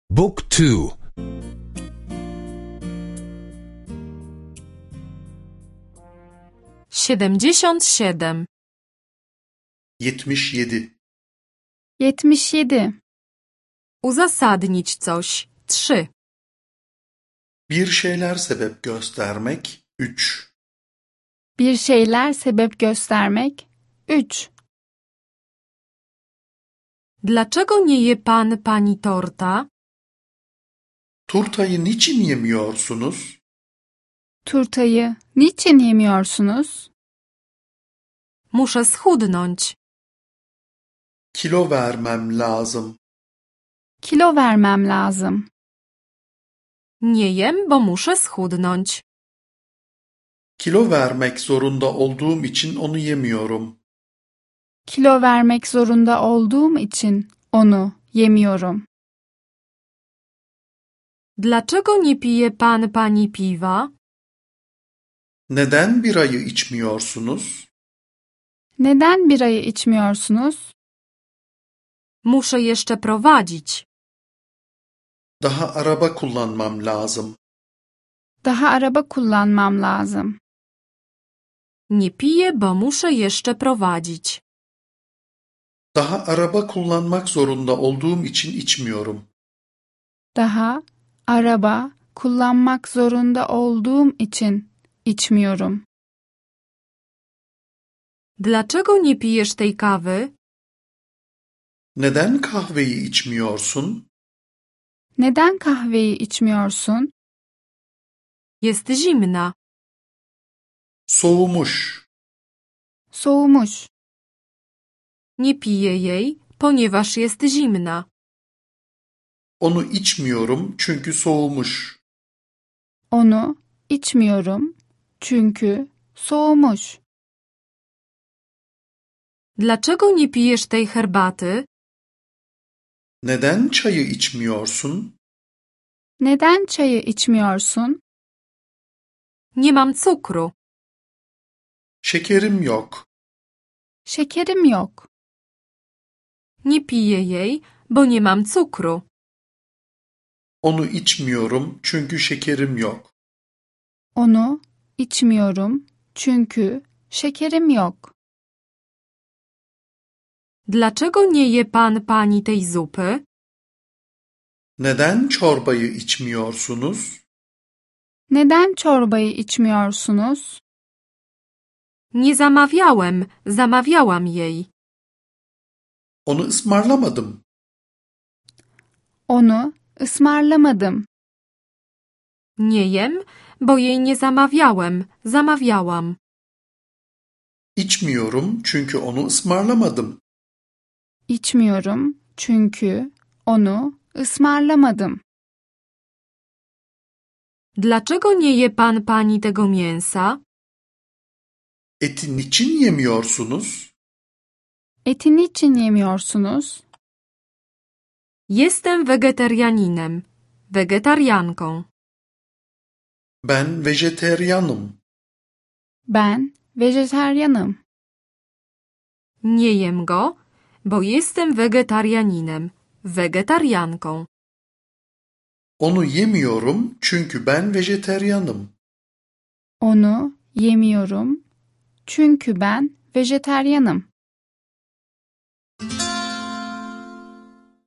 Book 2. 77. 77. 77. Uzasadnić coś. 3. Bir şeyler sebep göstermek 3. Bir şeyler sebep göstermek 3. Dlaczego nie je pan pani torta? Turtayı niçin yemiyorsunuz? Turtayı niçin yemiyorsunuz? Muszę schudnąć. Kilo vermem lazım. Kilo vermem lazım. Nie jem, bo muszę schudnąć. Kilo vermek zorunda olduğum için onu yemiyorum. Kilo vermek zorunda olduğum için onu yemiyorum. Dlaczego nie pije pan pani piwa? Neden birayı içmiyorsunuz? Neden birayı içmiyorsunuz? Muszę jeszcze prowadzić. Daha araba kullanmam lazım. Daha araba kullanmam lazım. Nie piję, bo muszę jeszcze prowadzić. Daha araba kullanmak zorunda olduğum için içmiyorum. Daha araba kullanmak zorunda olduğum için içmiyorum. Dlaczego nie pijesz tej kawy? Neden kahveyi içmiyorsun? Neden kahveyi içmiyorsun? Jest zimna. Soğumuş. Soğumuş. Nie piję jej, ponieważ jest zimna. Onu içmiyorum çünkü soğumuş. Onu içmiyorum çünkü soğumuş. Dlaczego nie pijesz tej herbaty? Neden çayı içmiyorsun? Neden çayı içmiyorsun? Nie mam cukru. Şekerim yok. Şekerim yok. Nie piję jej, bo nie mam cukru. Onu içmiyorum çünkü şekerim yok. Onu içmiyorum çünkü şekerim yok. Dlaczego nie je pan pani tej zupy? Neden çorbayı içmiyorsunuz? Neden çorbayı içmiyorsunuz? Nie zamawiałem, zamawiałam jej. Onu ısmarlamadım. Onu ısmarlamadım. Nie jem, bo jej nie zamawiałem, zamawiałam. İçmiyorum çünkü onu ısmarlamadım. İçmiyorum çünkü onu ısmarlamadım. Dlaczego nie je pan pani tego mięsa? Eti niçin yemiyorsunuz? Eti niçin yemiyorsunuz? Jestem wegetarianinem, wegetarianką. Ben vejeteryanım. Ben vejetaryenim. Nie jem go, bo jestem wegetarianinem, wegetarianką. Onu yemiyorum çünkü ben vejeteryanım. Onu yemiyorum çünkü ben vejetaryenim.